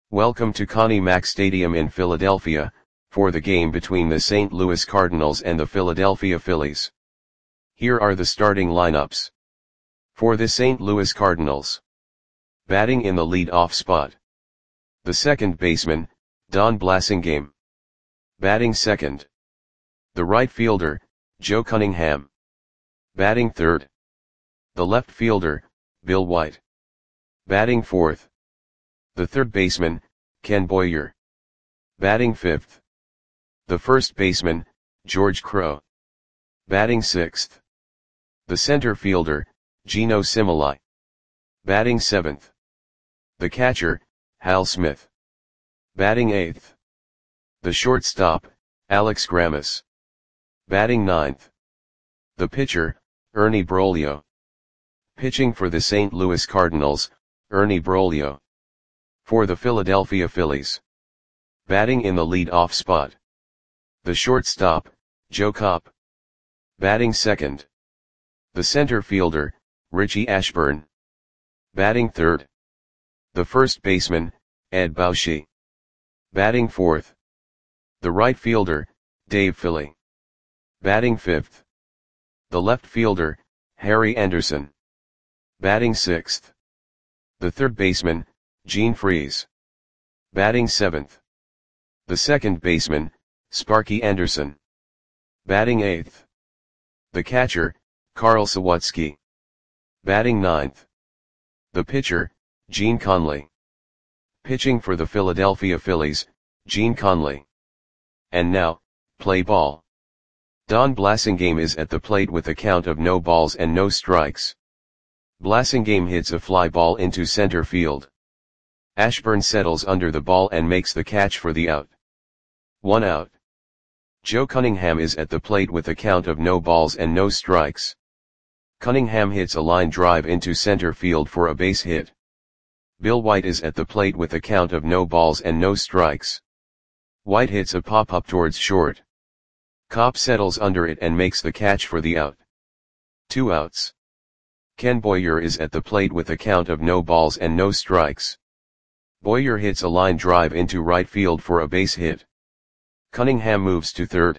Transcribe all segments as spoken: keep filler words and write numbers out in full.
Welcome to Connie Mack Stadium in Philadelphia, for the game between the Saint Louis Cardinals and the Philadelphia Phillies. Here are the starting lineups. For the Saint Louis Cardinals. Batting in the lead-off spot. The second baseman, Don Blasingame. Batting second. The right fielder, Joe Cunningham. Batting third. The left fielder, Bill White. Batting fourth. The third baseman, Ken Boyer. Batting fifth. The first baseman, George Crowe. Batting sixth. The center fielder, Geno Similai. Batting seventh. The catcher, Hal Smith. Batting eighth. The shortstop, Alex Grammas. Batting ninth. The pitcher, Ernie Broglio. Pitching for the Saint Louis Cardinals, Ernie Broglio. For the Philadelphia Phillies. Batting in the lead-off spot. The shortstop, Joe Kopp. Batting second. The center fielder, Richie Ashburn. Batting third. The first baseman, Ed Bauschy. Batting fourth. The right fielder, Dave Philly. Batting fifth. The left fielder, Harry Anderson. Batting sixth. The third baseman, Gene Freese. Batting seventh. The second baseman, Sparky Anderson. Batting eighth. The catcher, Carl Sawatsky. Batting ninth. The pitcher, Gene Conley. Pitching for the Philadelphia Phillies, Gene Conley. And now, play ball. Don Blasingame is at the plate with a count of no balls and no strikes. Blasingame hits a fly ball into center field. Ashburn settles under the ball and makes the catch for the out. One out. Joe Cunningham is at the plate with a count of no balls and no strikes. Cunningham hits a line drive into center field for a base hit. Bill White is at the plate with a count of no balls and no strikes. White hits a pop-up towards short. Kopp settles under it and makes the catch for the out. Two outs. Ken Boyer is at the plate with a count of no balls and no strikes. Boyer hits a line drive into right field for a base hit. Cunningham moves to third.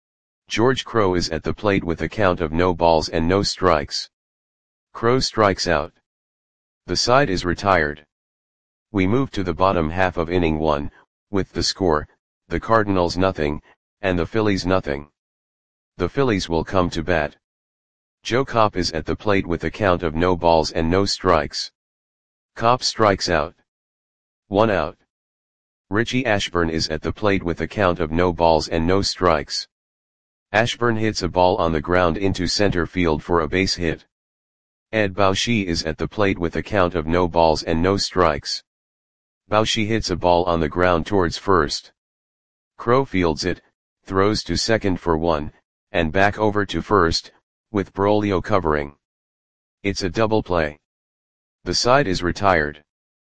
George Crowe is at the plate with a count of no balls and no strikes. Crowe strikes out. The side is retired. We move to the bottom half of inning one, with the score, the Cardinals nothing, and the Phillies nothing. The Phillies will come to bat. Joe Kopp is at the plate with a count of no balls and no strikes. Kopp strikes out. One out. Richie Ashburn is at the plate with a count of no balls and no strikes. Ashburn hits a ball on the ground into center field for a base hit. Ed Bauschy is at the plate with a count of no balls and no strikes. Bauschy hits a ball on the ground towards first. Crowe fields it, throws to second for one, and back over to first, with Broglio covering. It's a double play. The side is retired.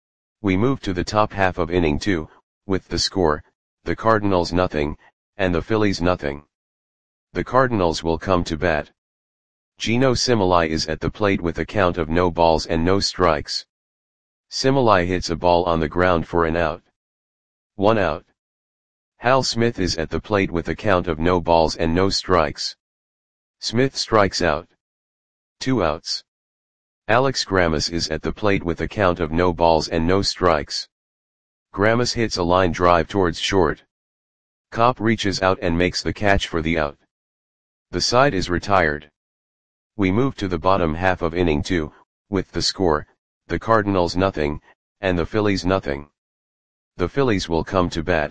We move to the top half of inning two, with the score, the Cardinals nothing, and the Phillies nothing. The Cardinals will come to bat. Geno Similai is at the plate with a count of no balls and no strikes. Similai hits a ball on the ground for an out. One out. Hal Smith is at the plate with a count of no balls and no strikes. Smith strikes out. Two outs. Alex Grammas is at the plate with a count of no balls and no strikes. Grammas hits a line drive towards short. Kopp reaches out and makes the catch for the out. The side is retired. We move to the bottom half of inning two, with the score, the Cardinals nothing, and the Phillies nothing. The Phillies will come to bat.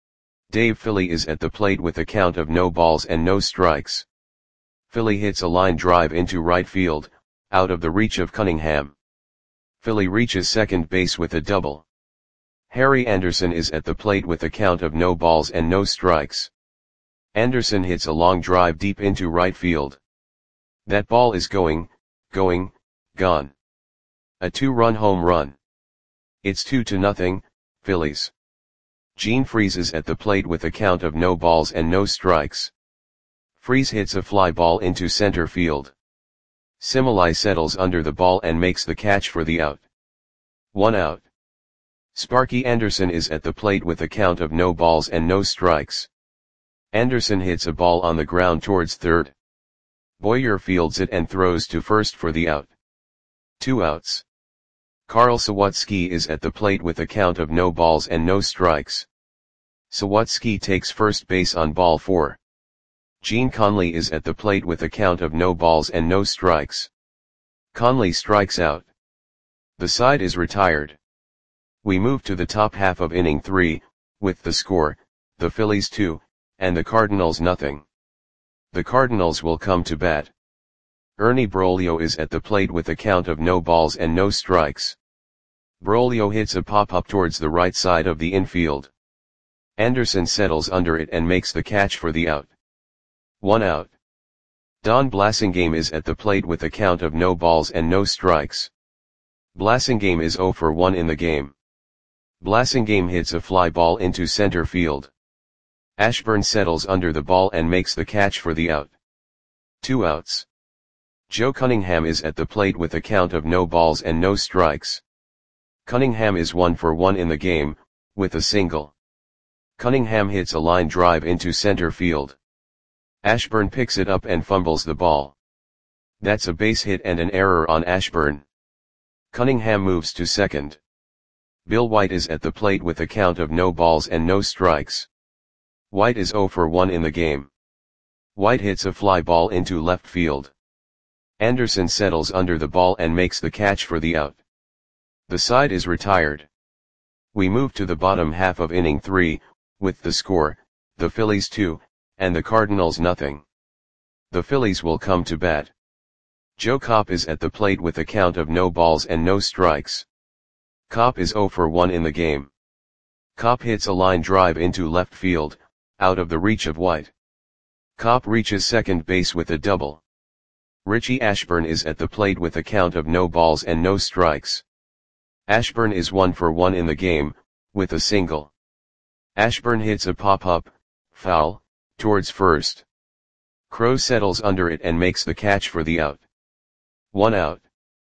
Dave Philly is at the plate with a count of no balls and no strikes. Philly hits a line drive into right field, out of the reach of Cunningham. Philly reaches second base with a double. Harry Anderson is at the plate with a count of no balls and no strikes. Anderson hits a long drive deep into right field. That ball is going, going, gone. A two-run home run. It's two to nothing, Phillies. Gene Freese is at the plate with a count of no balls and no strikes. Freese hits a fly ball into center field. Similai settles under the ball and makes the catch for the out. One out. Sparky Anderson is at the plate with a count of no balls and no strikes. Anderson hits a ball on the ground towards third. Boyer fields it and throws to first for the out. Two outs. Carl Sawatsky is at the plate with a count of no balls and no strikes. Sawatsky takes first base on ball four. Gene Conley is at the plate with a count of no balls and no strikes. Conley strikes out. The side is retired. We move to the top half of inning three, with the score, the Phillies two, and the Cardinals nothing. The Cardinals will come to bat. Ernie Broglio is at the plate with a count of no balls and no strikes. Broglio hits a pop-up towards the right side of the infield. Anderson settles under it and makes the catch for the out. One out. Don Blasingame is at the plate with a count of no balls and no strikes. Blasingame is oh for one in the game. Blasingame hits a fly ball into center field. Ashburn settles under the ball and makes the catch for the out. Two outs. Joe Cunningham is at the plate with a count of no balls and no strikes. Cunningham is one for one in the game, with a single. Cunningham hits a line drive into center field. Ashburn picks it up and fumbles the ball. That's a base hit and an error on Ashburn. Cunningham moves to second. Bill White is at the plate with a count of no balls and no strikes. White is oh for one in the game. White hits a fly ball into left field. Anderson settles under the ball and makes the catch for the out. The side is retired. We move to the bottom half of inning three, with the score, the Phillies two, and the Cardinals nothing. The Phillies will come to bat. Joe Kopp is at the plate with a count of no balls and no strikes. Kopp is oh for one in the game. Kopp hits a line drive into left field, out of the reach of White. Kopp reaches second base with a double. Richie Ashburn is at the plate with a count of no balls and no strikes. Ashburn is one for one in the game, with a single. Ashburn hits a pop-up, foul, towards first. Crowe settles under it and makes the catch for the out. One out.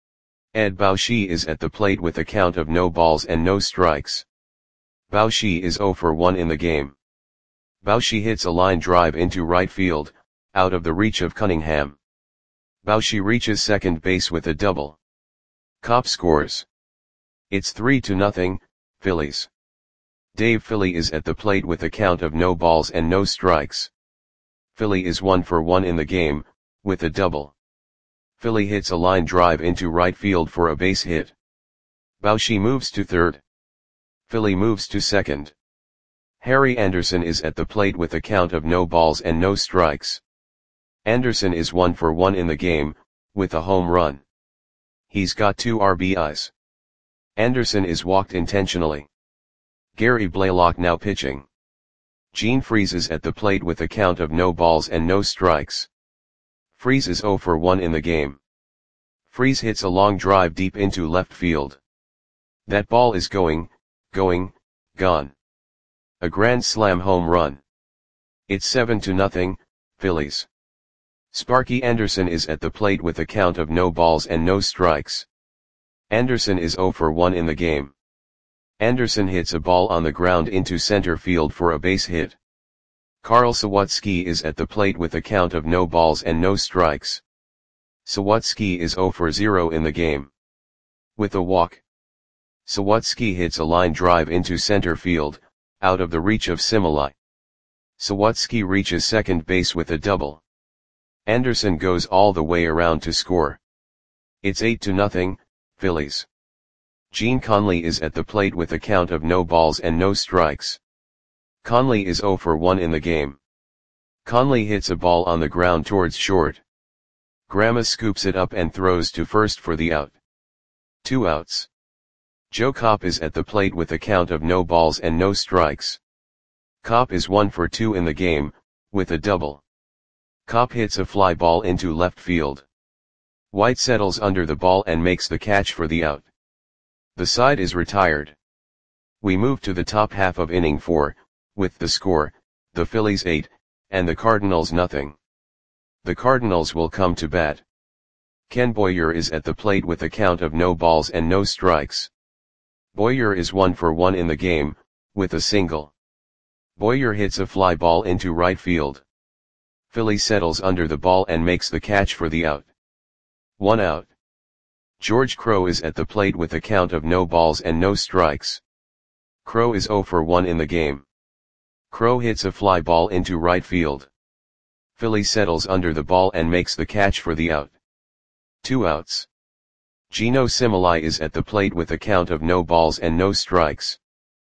Ed Bauschy is at the plate with a count of no balls and no strikes. Bauschy is oh for one in the game. Bauschy hits a line drive into right field, out of the reach of Cunningham. Bauschy reaches second base with a double. Kopp scores. It's three to nothing, Phillies. Dave Philly is at the plate with a count of no balls and no strikes. Philly is one for one in the game, with a double. Philly hits a line drive into right field for a base hit. Bauschy moves to third. Philly moves to second. Harry Anderson is at the plate with a count of no balls and no strikes. Anderson is one for one in the game, with a home run. He's got two R B Is. Anderson is walked intentionally. Gary Blaylock now pitching. Gene Freese is at the plate with a count of no balls and no strikes. Freese is oh for one in the game. Freese hits a long drive deep into left field. That ball is going, going, gone. A grand slam home run. It's seven to nothing, Phillies. Sparky Anderson is at the plate with a count of no balls and no strikes. Anderson is oh for one in the game. Anderson hits a ball on the ground into center field for a base hit. Carl Sawatsky is at the plate with a count of no balls and no strikes. Sawatsky is oh for zero in the game. With a walk. Sawatsky hits a line drive into center field, out of the reach of Similai. Sawatsky reaches second base with a double. Anderson goes all the way around to score. It's eight to nothing, Phillies. Gene Conley is at the plate with a count of no balls and no strikes. Conley is oh for one in the game. Conley hits a ball on the ground towards short. Grandma scoops it up and throws to first for the out. Two outs. Joe Kopp is at the plate with a count of no balls and no strikes. Kopp is one for two in the game, with a double. Kopp hits a fly ball into left field. White settles under the ball and makes the catch for the out. The side is retired. We move to the top half of inning four, with the score, the Phillies eight, and the Cardinals nothing. The Cardinals will come to bat. Ken Boyer is at the plate with a count of no balls and no strikes. Boyer is one for one in the game, with a single. Boyer hits a fly ball into right field. Philly settles under the ball and makes the catch for the out. One out. George Crowe is at the plate with a count of no balls and no strikes. Crowe is zero for one in the game. Crowe hits a fly ball into right field. Philly settles under the ball and makes the catch for the out. Two outs. Geno Similai is at the plate with a count of no balls and no strikes.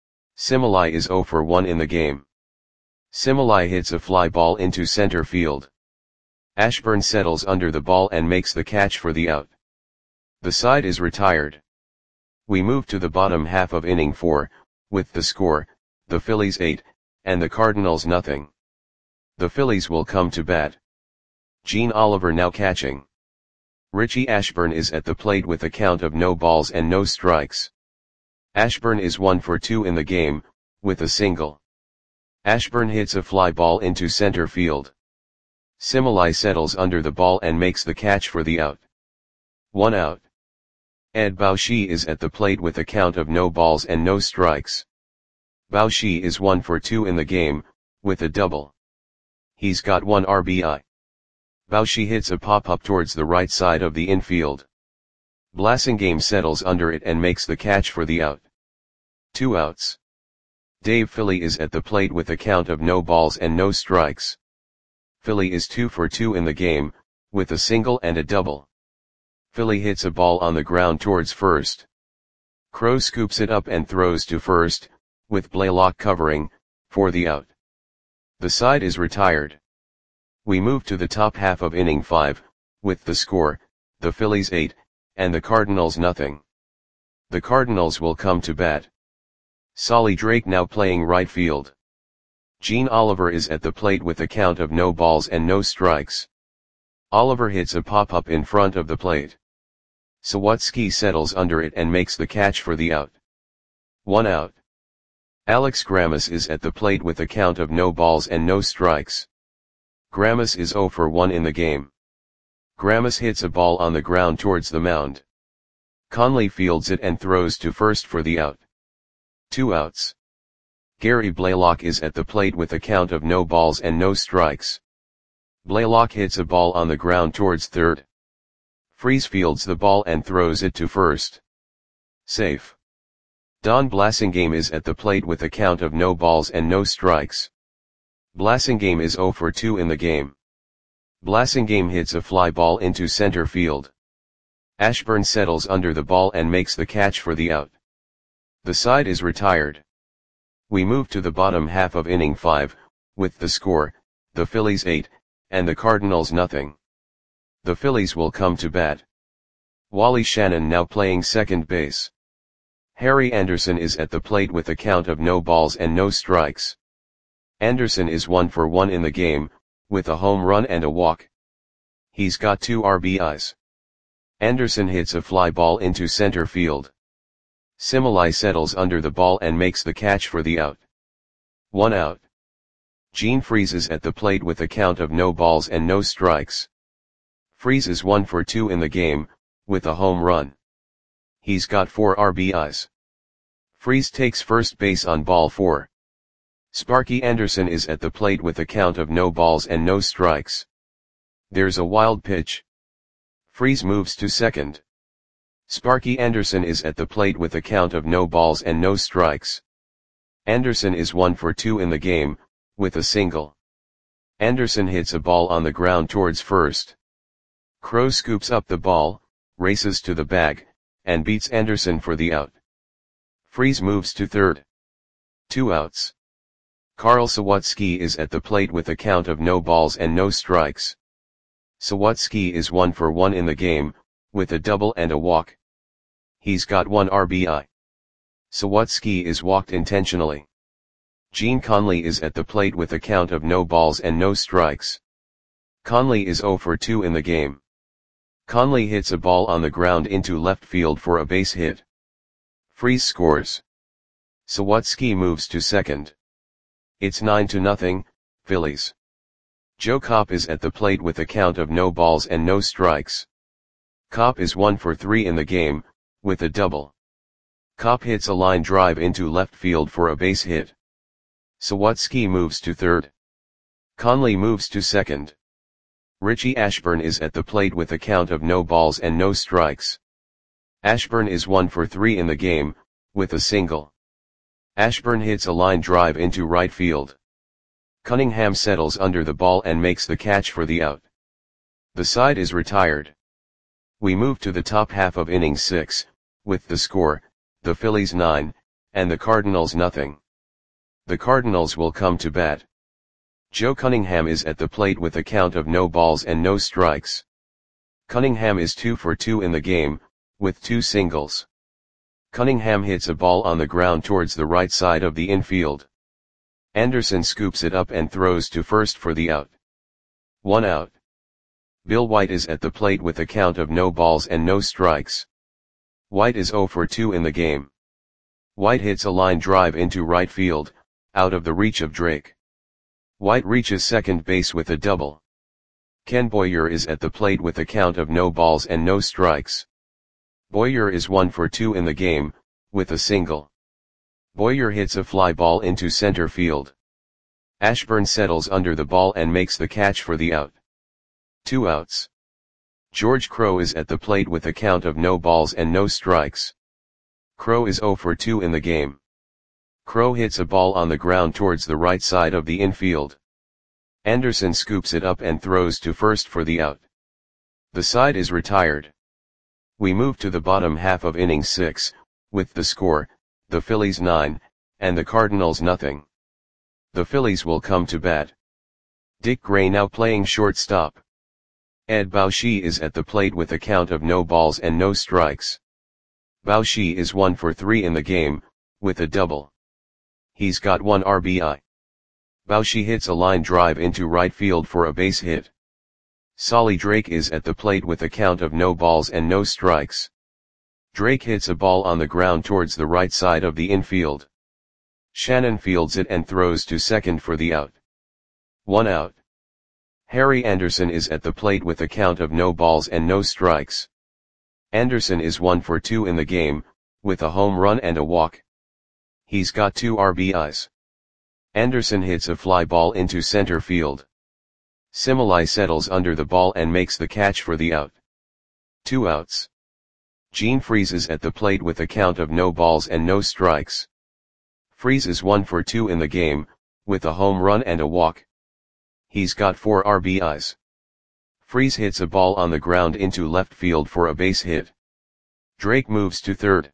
Similai is zero for one in the game. Similai hits a fly ball into center field. Ashburn settles under the ball and makes the catch for the out. The side is retired. We move to the bottom half of inning four, with the score, the Phillies eight, and the Cardinals nothing. The Phillies will come to bat. Gene Oliver now catching. Richie Ashburn is at the plate with a count of no balls and no strikes. Ashburn is one for two in the game, with a single. Ashburn hits a fly ball into center field. Similai settles under the ball and makes the catch for the out. One out. Ed Bauschy is at the plate with a count of no balls and no strikes. Bauschy is one for two in the game, with a double. He's got one R B I. Bauschy hits a pop-up towards the right side of the infield. Blasingame settles under it and makes the catch for the out. Two outs. Dave Philly is at the plate with a count of no balls and no strikes. Philly is two for two in the game, with a single and a double. Philly hits a ball on the ground towards first. Crowe scoops it up and throws to first, with Blaylock covering, for the out. The side is retired. We move to the top half of inning five, with the score, the Phillies eight, and the Cardinals nothing. The Cardinals will come to bat. Solly Drake now playing right field. Gene Oliver is at the plate with a count of no balls and no strikes. Oliver hits a pop-up in front of the plate. Sawatsky settles under it and makes the catch for the out. One out. Alex Grammas is at the plate with a count of no balls and no strikes. Grammas is zero for one in the game. Grammas hits a ball on the ground towards the mound. Conley fields it and throws to first for the out. Two outs. Gary Blaylock is at the plate with a count of no balls and no strikes. Blaylock hits a ball on the ground towards third. Freese fields the ball and throws it to first. Safe. Don Blasingame is at the plate with a count of no balls and no strikes. Blasingame is zero for two in the game. Blasingame hits a fly ball into center field. Ashburn settles under the ball and makes the catch for the out. The side is retired. We move to the bottom half of inning five, with the score, the Phillies eight, and the Cardinals nothing. The Phillies will come to bat. Wally Shannon now playing second base. Harry Anderson is at the plate with a count of no balls and no strikes. Anderson is one for one in the game, with a home run and a walk. He's got two R B Is. Anderson hits a fly ball into center field. Similai settles under the ball and makes the catch for the out. One out. Gene Freese is at the plate with a count of no balls and no strikes. Freese is one for two in the game, with a home run. He's got four R B Is. Freese takes first base on ball four. Sparky Anderson is at the plate with a count of no balls and no strikes. There's a wild pitch. Freese moves to second. Sparky Anderson is at the plate with a count of no balls and no strikes. Anderson is one for two in the game, with a single. Anderson hits a ball on the ground towards first. Crowe scoops up the ball, races to the bag, and beats Anderson for the out. Freese moves to third. Two outs. Carl Sawatsky is at the plate with a count of no balls and no strikes. Sawatsky is one for one in the game, with a double and a walk. He's got one R B I. Sawatsky is walked intentionally. Gene Conley is at the plate with a count of no balls and no strikes. Conley is zero for two in the game. Conley hits a ball on the ground into left field for a base hit. Freese scores. Sawatsky moves to second. It's nine to nothing, Phillies. Joe Kopp is at the plate with a count of no balls and no strikes. Kopp is one for three in the game, with a double. Kopp hits a line drive into left field for a base hit. Sawatsky moves to third. Conley moves to second. Richie Ashburn is at the plate with a count of no balls and no strikes. Ashburn is one for three in the game, with a single. Ashburn hits a line drive into right field. Cunningham settles under the ball and makes the catch for the out. The side is retired. We move to the top half of inning six, with the score, the Phillies nine, and the Cardinals nothing. The Cardinals will come to bat. Joe Cunningham is at the plate with a count of no balls and no strikes. Cunningham is two for two in the game, with two singles. Cunningham hits a ball on the ground towards the right side of the infield. Anderson scoops it up and throws to first for the out. One out. Bill White is at the plate with a count of no balls and no strikes. White is zero for two in the game. White hits a line drive into right field, out of the reach of Drake. White reaches second base with a double. Ken Boyer is at the plate with a count of no balls and no strikes. Boyer is one for two in the game, with a single. Boyer hits a fly ball into center field. Ashburn settles under the ball and makes the catch for the out. Two outs. George Crowe is at the plate with a count of no balls and no strikes. Crowe is zero for two in the game. Crowe hits a ball on the ground towards the right side of the infield. Anderson scoops it up and throws to first for the out. The side is retired. We move to the bottom half of inning six, with the score, the Phillies nine, and the Cardinals nothing. The Phillies will come to bat. Dick Gray now playing shortstop. Ed Bauschy is at the plate with a count of no balls and no strikes. Bauschy is one for three in the game, with a double. He's got one R B I. Bauschy hits a line drive into right field for a base hit. Solly Drake is at the plate with a count of no balls and no strikes. Drake hits a ball on the ground towards the right side of the infield. Shannon fields it and throws to second for the out. One out. Harry Anderson is at the plate with a count of no balls and no strikes. Anderson is one for two in the game, with a home run and a walk. He's got two R B Is. Anderson hits a fly ball into center field. Similai settles under the ball and makes the catch for the out. Two outs. Gene Freese is at the plate with a count of no balls and no strikes. Freese is one for two in the game, with a home run and a walk. He's got four R B Is. Freese hits a ball on the ground into left field for a base hit. Drake moves to third.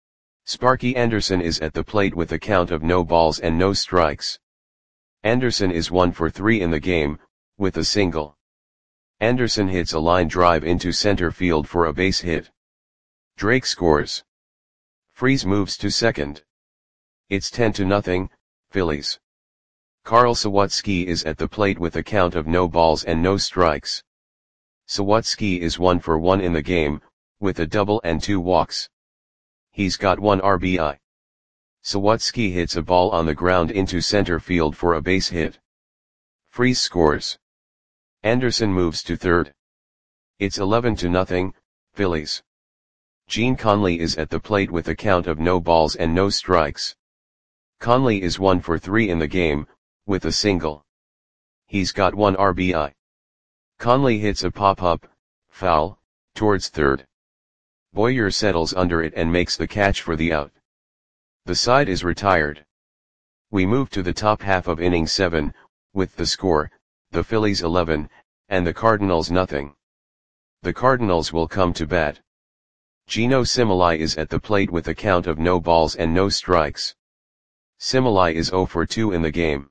Sparky Anderson is at the plate with a count of no balls and no strikes. Anderson is one for three in the game, with a single. Anderson hits a line drive into center field for a base hit. Drake scores. Freese moves to second. It's ten to nothing, Phillies. Carl Sawatsky is at the plate with a count of no balls and no strikes. Sawatsky is one for one in the game, with a double and two walks. He's got one R B I. Sawatsky hits a ball on the ground into center field for a base hit. Freese scores. Anderson moves to third. It's eleven to nothing, Phillies. Gene Conley is at the plate with a count of no balls and no strikes. Conley is one for three in the game, with a single. He's got one R B I. Conley hits a pop-up, foul, towards third. Boyer settles under it and makes the catch for the out. The side is retired. We move to the top half of inning seven, with the score, the Phillies eleven, and the Cardinals nothing. The Cardinals will come to bat. Gino Similai is at the plate with a count of no balls and no strikes. Similai is zero for two in the game.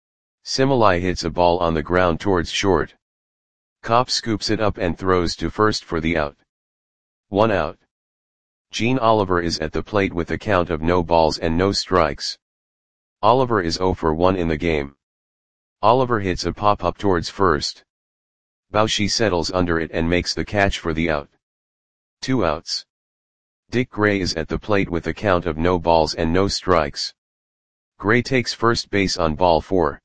Similai hits a ball on the ground towards short. Kopp scoops it up and throws to first for the out. One out. Gene Oliver is at the plate with a count of no balls and no strikes. Oliver is zero for one in the game. Oliver hits a pop-up towards first. Bauschy settles under it and makes the catch for the out. Two outs. Dick Gray is at the plate with a count of no balls and no strikes. Gray takes first base on ball four.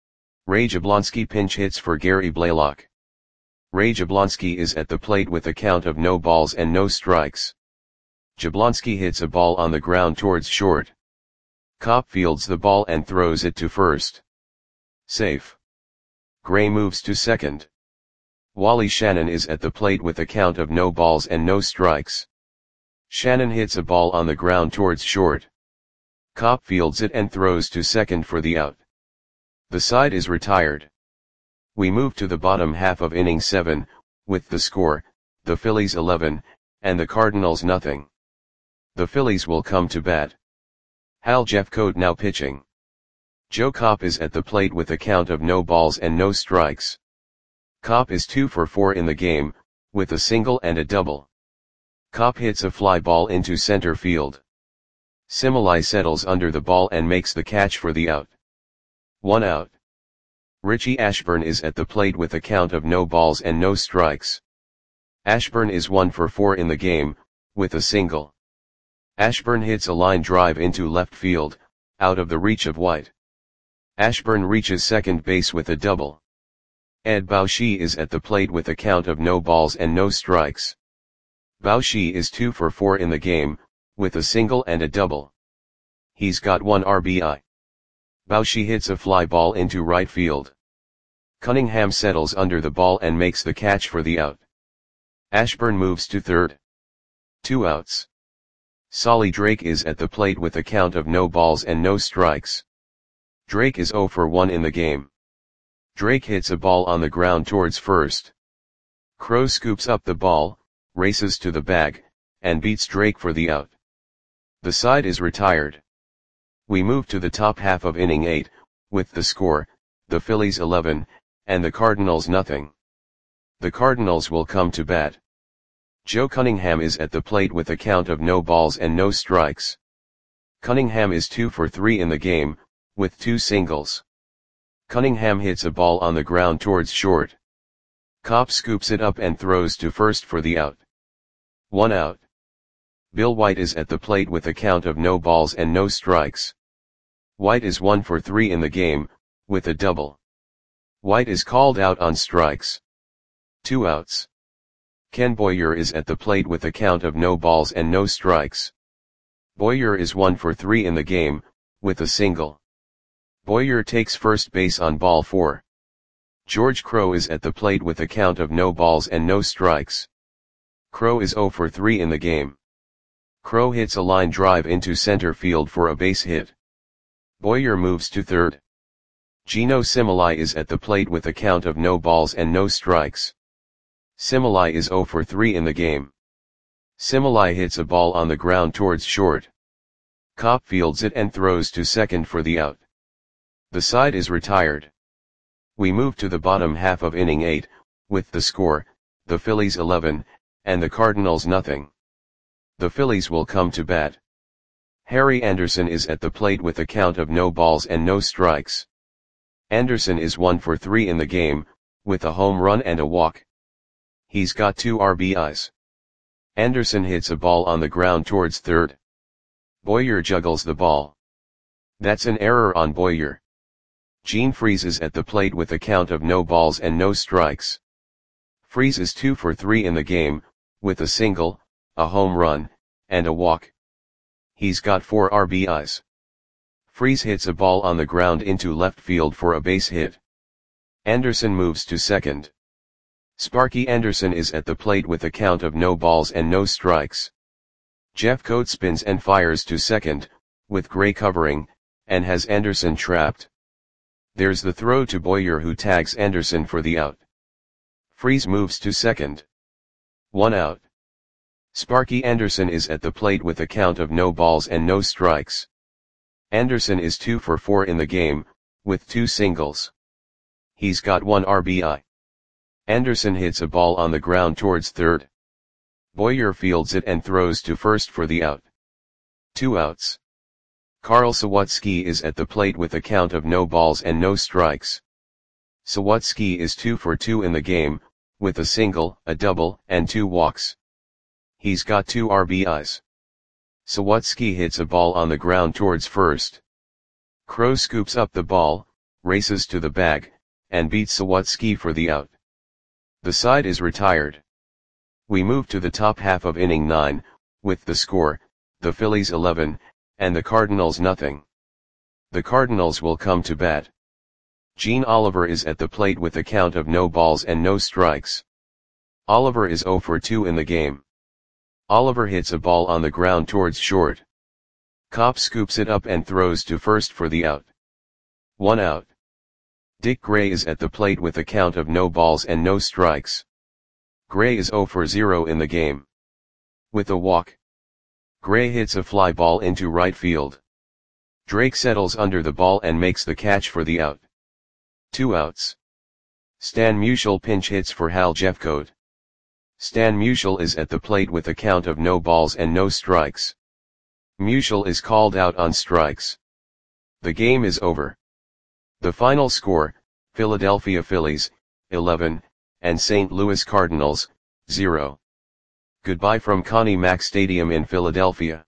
Ray Jablonski pinch hits for Gary Blaylock. Ray Jablonski is at the plate with a count of no balls and no strikes. Jablonski hits a ball on the ground towards short. Kopp fields the ball and throws it to first. Safe. Gray moves to second. Wally Shannon is at the plate with a count of no balls and no strikes. Shannon hits a ball on the ground towards short. Kopp fields it and throws to second for the out. The side is retired. We move to the bottom half of inning seven, with the score, the Phillies eleven, and the Cardinals nothing. The Phillies will come to bat. Hal Jeffcoat now pitching. Joe Kopp is at the plate with a count of no balls and no strikes. Kopp is two for four in the game, with a single and a double. Kopp hits a fly ball into center field. Similai settles under the ball and makes the catch for the out. One out. Richie Ashburn is at the plate with a count of no balls and no strikes. Ashburn is one for four in the game, with a single. Ashburn hits a line drive into left field, out of the reach of White. Ashburn reaches second base with a double. Ed Bauschy is at the plate with a count of no balls and no strikes. Bauschy is two for four in the game, with a single and a double. He's got one R B I. Bauschy hits a fly ball into right field. Cunningham settles under the ball and makes the catch for the out. Ashburn moves to third. Two outs. Solly Drake is at the plate with a count of no balls and no strikes. Drake is zero for one in the game. Drake hits a ball on the ground towards first. Crowe scoops up the ball, races to the bag, and beats Drake for the out. The side is retired. We move to the top half of inning eight, with the score, the Phillies eleven, and the Cardinals nothing. The Cardinals will come to bat. Joe Cunningham is at the plate with a count of no balls and no strikes. Cunningham is two for three in the game, with two singles. Cunningham hits a ball on the ground towards short. Kopp scoops it up and throws to first for the out. One out. Bill White is at the plate with a count of no balls and no strikes. White is one for three in the game, with a double. White is called out on strikes. Two outs. Ken Boyer is at the plate with a count of no balls and no strikes. Boyer is one for three in the game, with a single. Boyer takes first base on ball four. George Crowe is at the plate with a count of no balls and no strikes. Crowe is zero for three in the game. Crowe hits a line drive into center field for a base hit. Boyer moves to third. Gino Similai is at the plate with a count of no balls and no strikes. Similai is zero for three in the game. Similai hits a ball on the ground towards short. Kopp fields it and throws to second for the out. The side is retired. We move to the bottom half of inning eight, with the score, the Phillies eleven, and the Cardinals nothing. The Phillies will come to bat. Harry Anderson is at the plate with a count of no balls and no strikes. Anderson is one for three in the game, with a home run and a walk. He's got two R B Is. Anderson hits a ball on the ground towards third. Boyer juggles the ball. That's an error on Boyer. Gene Freese is at the plate with a count of no balls and no strikes. Freese is two for three in the game, with a single, a home run, and a walk. He's got four R B Is. Freese hits a ball on the ground into left field for a base hit. Anderson moves to second. Sparky Anderson is at the plate with a count of no balls and no strikes. Jeffcoat spins and fires to second, with Gray covering, and has Anderson trapped. There's the throw to Boyer, who tags Anderson for the out. Freese moves to second. One out. Sparky Anderson is at the plate with a count of no balls and no strikes. Anderson is two for four in the game, with two singles. He's got one R B I. Anderson hits a ball on the ground towards third. Boyer fields it and throws to first for the out. Two outs. Carl Sawatsky is at the plate with a count of no balls and no strikes. Sawatsky is two for two in the game, with a single, a double, and two walks. He's got two R B Is. Sawatsky hits a ball on the ground towards first. Crowe scoops up the ball, races to the bag, and beats Sawatsky for the out. The side is retired. We move to the top half of inning nine, with the score, the Phillies eleven, and the Cardinals nothing. The Cardinals will come to bat. Gene Oliver is at the plate with a count of no balls and no strikes. Oliver is zero for two in the game. Oliver hits a ball on the ground towards short. Kopp scoops it up and throws to first for the out. One out. Dick Gray is at the plate with a count of no balls and no strikes. Gray is zero for zero in the game. With a walk, Gray hits a fly ball into right field. Drake settles under the ball and makes the catch for the out. Two outs. Stan Musial pinch hits for Hal Jeffcoat. Stan Musial is at the plate with a count of no balls and no strikes. Musial is called out on strikes. The game is over. The final score, Philadelphia Phillies, eleven, and Saint Louis Cardinals, zero. Goodbye from Connie Mack Stadium in Philadelphia.